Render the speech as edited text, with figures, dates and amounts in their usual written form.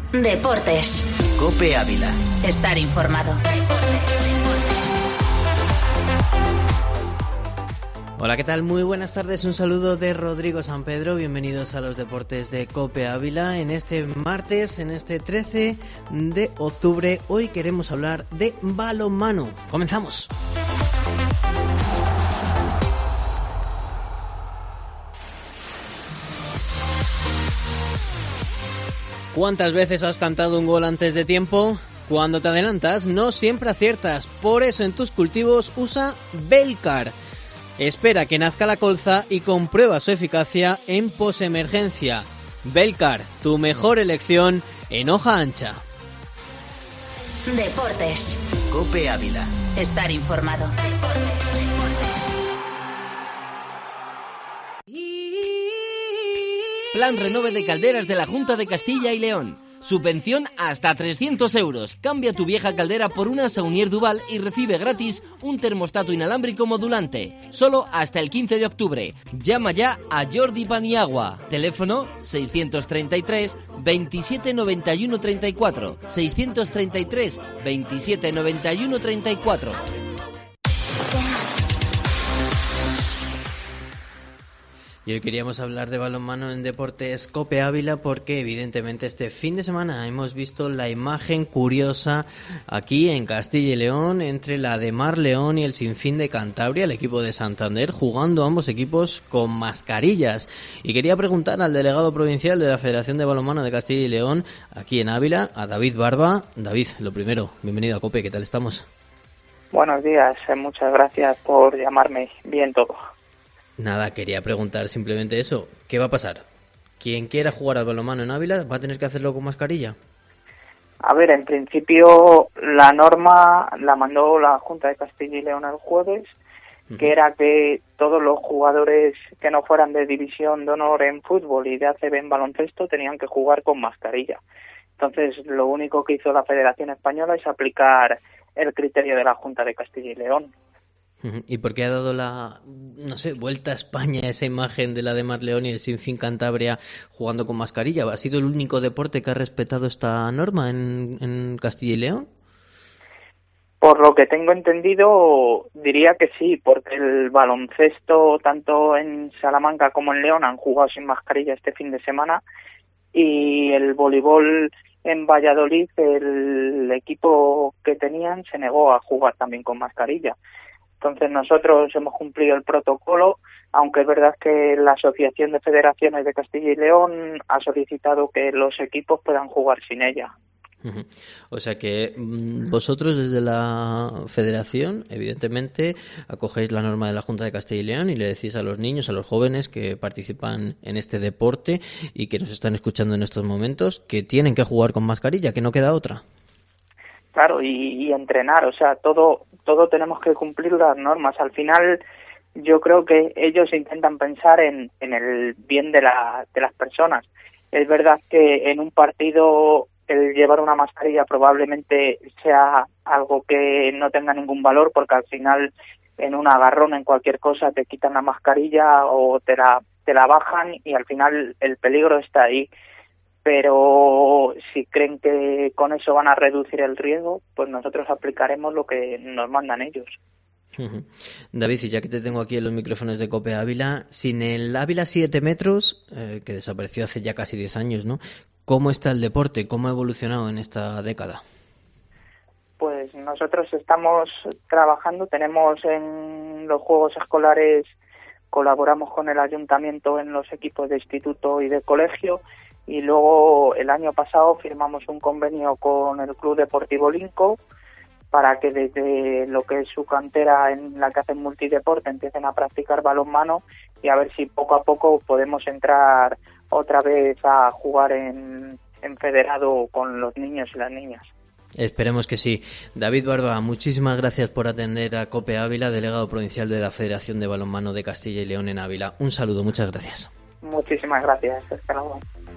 Deportes. COPE Ávila. Estar informado. Hola, ¿qué tal? Muy buenas tardes, un saludo de Rodrigo San Pedro, bienvenidos a los deportes de COPE Ávila. En este martes, en este 13 de octubre, hoy queremos hablar de balonmano. ¡Comenzamos! ¿Cuántas veces has cantado un gol antes de tiempo? Cuando te adelantas, no siempre aciertas, por eso en tus cultivos usa Belcar. Espera que nazca la colza y comprueba su eficacia en posemergencia. Belcar, tu mejor elección en hoja ancha. Deportes. COPE Ávila. Estar informado. Plan Renove de Calderas de la Junta de Castilla y León. Subvención hasta 300 euros. Cambia tu vieja caldera por una Saunier Duval y recibe gratis un termostato inalámbrico modulante. Solo hasta el 15 de octubre. Llama ya a Jordi Paniagua. Teléfono 633 27 91 34. 633 27 91 34. Y hoy queríamos hablar de balonmano en Deportes COPE Ávila porque evidentemente este fin de semana hemos visto la imagen curiosa aquí en Castilla y León entre la de Mar León y el Sinfín de Cantabria, el equipo de Santander, jugando ambos equipos con mascarillas. Y quería preguntar al delegado provincial de la Federación de Balonmano de Castilla y León aquí en Ávila, a David Barba. David, lo primero, bienvenido a COPE, ¿qué tal estamos? Buenos días, muchas gracias por llamarme. Bien todo. Nada, quería preguntar simplemente eso. ¿Qué va a pasar? ¿Quien quiera jugar al balonmano en Ávila va a tener que hacerlo con mascarilla? A ver, en principio la norma la mandó la Junta de Castilla y León el jueves, que era que todos los jugadores que no fueran de división de honor en fútbol y de ACB en baloncesto tenían que jugar con mascarilla. Entonces, lo único que hizo la Federación Española es aplicar el criterio de la Junta de Castilla y León. ¿Y por qué ha dado vuelta a España esa imagen de la de Mar León y el Sinfín Cantabria jugando con mascarilla? ¿Ha sido el único deporte que ha respetado esta norma en Castilla y León? Por lo que tengo entendido, diría que sí, porque el baloncesto, tanto en Salamanca como en León, han jugado sin mascarilla este fin de semana, y el voleibol en Valladolid, el equipo que tenían se negó a jugar también con mascarilla. Entonces nosotros hemos cumplido el protocolo, aunque es verdad que la Asociación de Federaciones de Castilla y León ha solicitado que los equipos puedan jugar sin ella. O sea que vosotros desde la Federación, evidentemente, acogéis la norma de la Junta de Castilla y León y le decís a los niños, a los jóvenes que participan en este deporte y que nos están escuchando en estos momentos, que tienen que jugar con mascarilla, que no queda otra. Claro, y entrenar, o sea, todo tenemos que cumplir las normas. Al final, yo creo que ellos intentan pensar en el bien de las personas. Es verdad que en un partido el llevar una mascarilla probablemente sea algo que no tenga ningún valor, porque al final en un agarrón, en cualquier cosa, te quitan la mascarilla o te la bajan y al final el peligro está ahí. Pero si creen que con eso van a reducir el riesgo, pues nosotros aplicaremos lo que nos mandan ellos. David, y ya que te tengo aquí en los micrófonos de COPE Ávila, sin el Ávila 7 metros, que desapareció hace ya casi 10 años, ¿no? ¿Cómo está el deporte? ¿Cómo ha evolucionado en esta década? Pues nosotros estamos trabajando, tenemos en los juegos escolares, colaboramos con el ayuntamiento en los equipos de instituto y de colegio, y luego el año pasado firmamos un convenio con el Club Deportivo Linco para que desde lo que es su cantera en la que hacen multideporte empiecen a practicar balonmano y a ver si poco a poco podemos entrar otra vez a jugar en federado con los niños y las niñas. Esperemos que sí. David Barba, muchísimas gracias por atender a COPE Ávila, delegado provincial de la Federación de Balonmano de Castilla y León en Ávila. Un saludo, muchas gracias. Muchísimas gracias. Hasta luego.